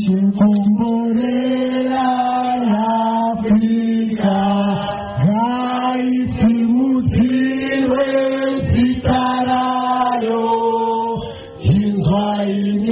Chikomborera Afrika, ngaisimudziwe zita rayo, ingwa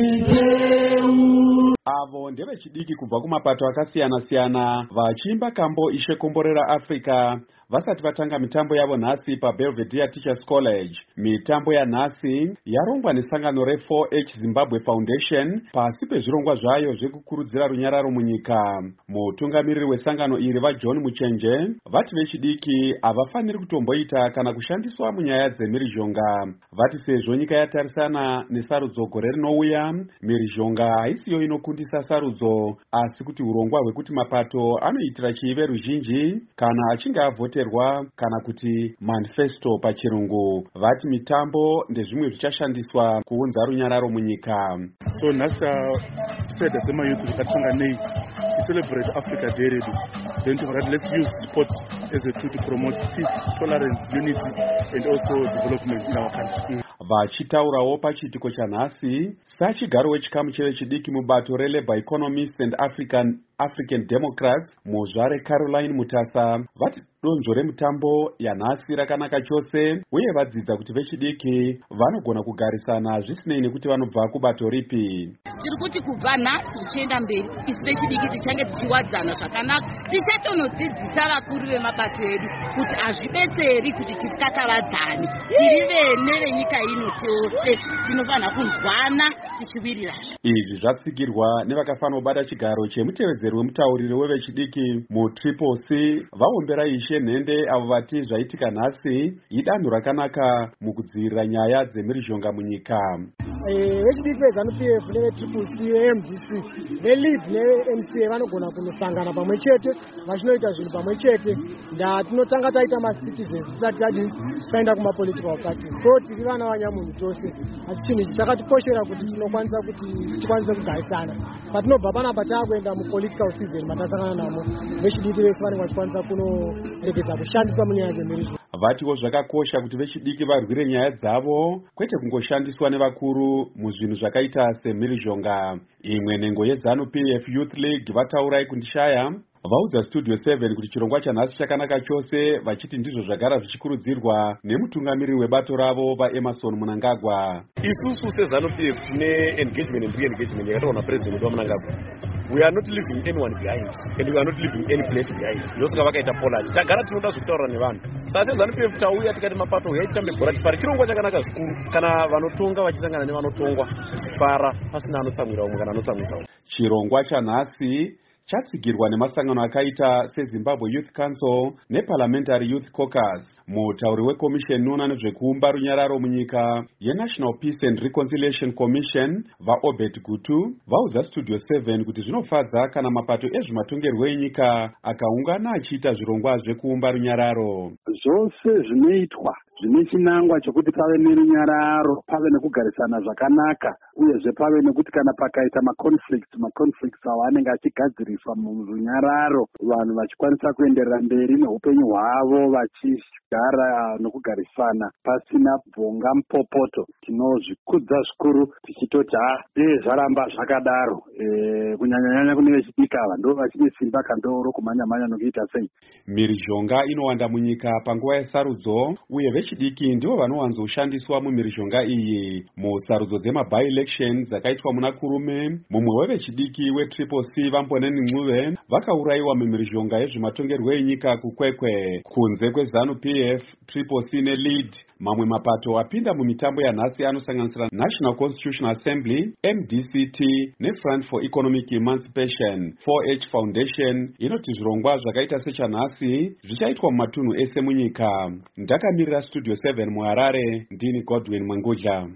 initeu. Avo ndevechidiki kubva kumapato akasiyana-siyana vachiimba kambo Ishekomborera Africa vasati vatanga mitambo yavo nhasi paBelvedere Teachers College. Mitambo yanhasi yarongwa nesangano re4H Zimbabwe Foundation pasi pezvirongwa zvayo zvekukurudzira runyararo munyika. Mutungamiriri wesangano iri vaJohn Muchenje vati vechidiki havafaniri kutomboita kana kushandiswa munyaya dzemhirizhonga. Vati sezvo nyika yatarisana nesarudzo gore rinouya, mhirizhonga haisiyo inokundisa sarudzo, asi kuti urongwa hwekuti mapato anoitira chiive ruzhinji kana achinge avhoterwa, kana kuti manifesto pachirungu. Vati mitambo ndezvimwe zvichashandiswa kuunza runyararo munyika. So nhasi said as youth vakatsanganei to celebrate Africa Day ready. Then let's use sport as a tool to promote peace, tolerance, unity and also development in our country. Vachitaurawo pachiitiko chanhasi sachigaro wechikamu chevechidiki mubato reLabour Economists and African Democrats, muzvare Caroline Mutasa vati donzvo remutambo yanhasi rakanaka chose, uye vadzidza kuti vechidiki vanogona kugarisana zvisinei nekuti vanobva kubato ripi. Tiri kuti kubva nhasi tichienda mberi isi vechidiki tichange tichiwadzana zvakanaka. Tichatonodzidzisa vakuru vemabato edu kuti hazvibetseri kuti tikakavadzane, tiri vene venyika ino tose tinofanira kunzwana tichiwirirana. Izvi zvatsigirwa nevakafanira kubata chigaro chemutevedzeri wemutauriri wevechidiki muTriple-C vaombera Ishe Nhende avo vati zvaitika nhasi idanho rakanaka mukudzivirira nyaya dzemhirizhonga munyika. Vechidiki veZANU-PF neveTriple-C veMDC veLead neMCA vanogona kunosangana pamwe chete vachinoita zvinhu pamwe chete. Tinotanga taita macitizens tisati taenda kumapolitical parties. So tiri vana vanyamunhu tose, asi chinhu ichi chakatikoshera kuti tinokwanisa kuti tikwanise kugarisana. Patinobva panapa taakuenda mupolitical season matasangana namo, vechidiki vese vanenge vachikwanisa kunoregedza kushandiswa munyaya dzemhirizhonga. Vatiwo zvakakosha kuti vechidiki varwire nyaya dzavo, kwete kungoshandiswa nevakuru muzvinhu zvakaita semhirizhonga. Imwe nhengo yeZANU-PF Youth League vataurai kundishaya vaudza Studio 7 kuti chirongwa chanhasi chakanaka chose, vachiti ndizvo zvagara zvichikurudzirwa nemutungamiriri webato ravo vaEmerson Mnangagwa. Isusu seZANU-PF tine engagement and re-engagement yakataona president waMnangagwa. We are not leaving anyone behind and we are not leaving any place behind. Ndosaka vakaita polati tagara tinoda zvekutaura nevanhu. Sasa ZANU-PF tauya tikati mapato yaitambe bhora chipari chirongwa chakanaka zvikuru, kana vanotonga vachisangana nevanotongwa zvifara pasina anotsamwira umwe kana anotsamwisa umwe. Chirongwa chanhasi chatsigirwa nemasangano akaita seZimbabwe Youth Council neParliamentary Youth Caucus. Mutauri wekomisheni inoona nezvekuumba runyararo munyika yeNational Peace and Reconciliation Commission vaObert Gutu vaudza Studio 7 kuti zvinofadza kana mapato ezvematongerwo enyika akaungana achiita zvirongwa zvekuumba runyararo. Zvose zvinoitwa zvine chinangwa chokuti pave nerunyararo, pave nekugarisana zvakanaka, uyezve pave nekuti kana pakaita maconflicts avo anenge achigadziriswa murunyararo, vanhu vachikwanisa kuenderera mberi neupenyu hwavo vachigara nokugarisana pasina bvonga mupopoto. Tinozvikudza zvikuru tichitoti dei zvaramba zvakadaro. Kunyanyanyanya kune vechidiki ava ndo vachine simba kandoro kumhanya-mhanya nokuita sei. Mhirizhonga inowanda munyika panguva yesarudzo, uye vechidiki ndivo vanowanzoshandiswa mumhirizhonga iyi. Musarudzo dzema-by-election dzakaitwa muna Kurume, mumwe wevechidiki weTriple-C Vamboneni Ncube vakaurayiwa mumhirizhonga yezvematongerwo enyika kuKwekwe. Kunze kweZANU-PF, Triple-C neLead, mamwe mapato apinda mumitambo yanhasi anosanganisira National Constitutional Assembly, MDCT neFront for Economic Emancipation. 4H Foundation inoti zvirongwa zvakaita sechanhasi zvichaitwa mumatunhu ese munyika. Ndakamirira Studio 7 muHarare, ndini Godwin Mangudla.